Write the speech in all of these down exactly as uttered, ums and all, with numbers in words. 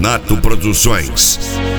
Nato Produções.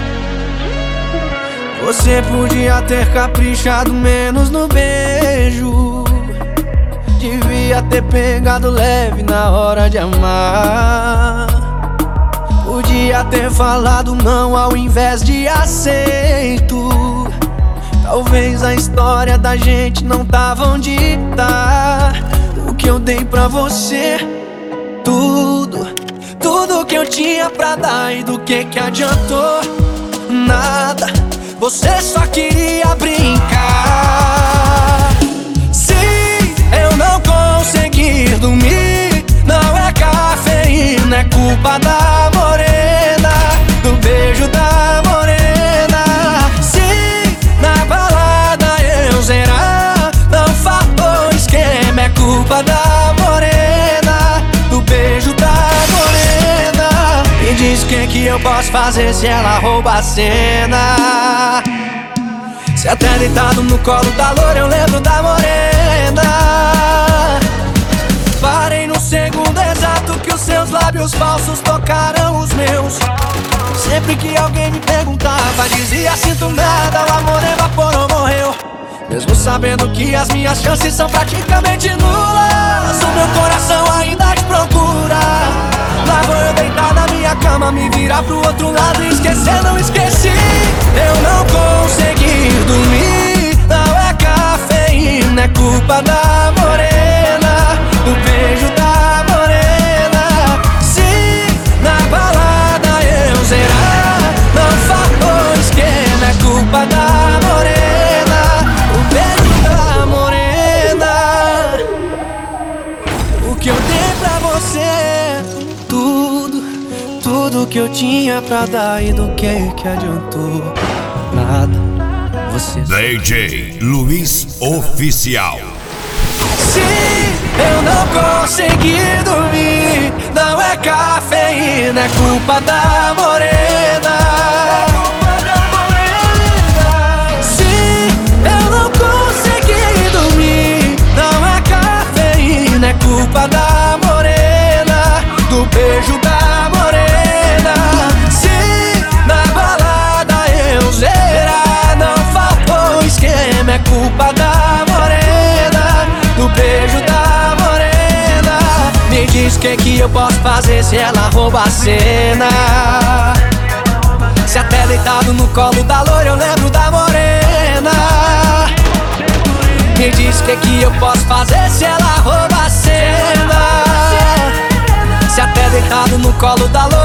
Você podia ter caprichado menos no beijo, devia ter pegado leve na hora de amar. Podia ter falado não ao invés de aceito. Talvez a história da gente não tava onde tá. O que eu dei pra você, tudo, tudo que eu tinha pra dar, e do que que adiantou? Nada, você só queria brincar. Se eu não conseguir dormir, não é cafeína, é culpa da morena, do beijo da morena. Se na balada eu zerar, não faltou esquema, é culpa da morena, do beijo da morena. Me diz o que que eu posso fazer se ela rouba a cena. Se até deitado no colo da loura eu lembro da morena. Parei no segundo exato que os seus lábios falsos tocaram os meus. Sempre que alguém me perguntava, dizia sinto nada, o amor evaporou, morreu. Mesmo sabendo que as minhas chances são praticamente nulas, o meu coração ainda te procura. Lá vou eu deitar na minha cama, me virar pro outro lado e esquecer, não esqueci. Eu não consegui dormir, não é cafeína, é culpa da morena, do beijo da morena. Se na balada eu zerar, não faltou esquema, é culpa da morena, o beijo da morena. O que eu dei pra você, tudo, tudo que eu tinha pra dar, e do que que adiantou? Nada, você. D J Luiz Oficial. Se eu não conseguir dormir, não é cafeína, é culpa da morena. Se eu não conseguir dormir, não é cafeína, é culpa da morena, do beijo da morena. Se na balada eu zerar, não faltou esquema, é culpa da morena, do beijo da morena. Me diz o que que eu posso fazer se ela rouba a cena. Se até deitado no colo da loura eu lembro da morena. Me diz o que que eu posso fazer se ela rouba a cena. Se até deitado no colo da loura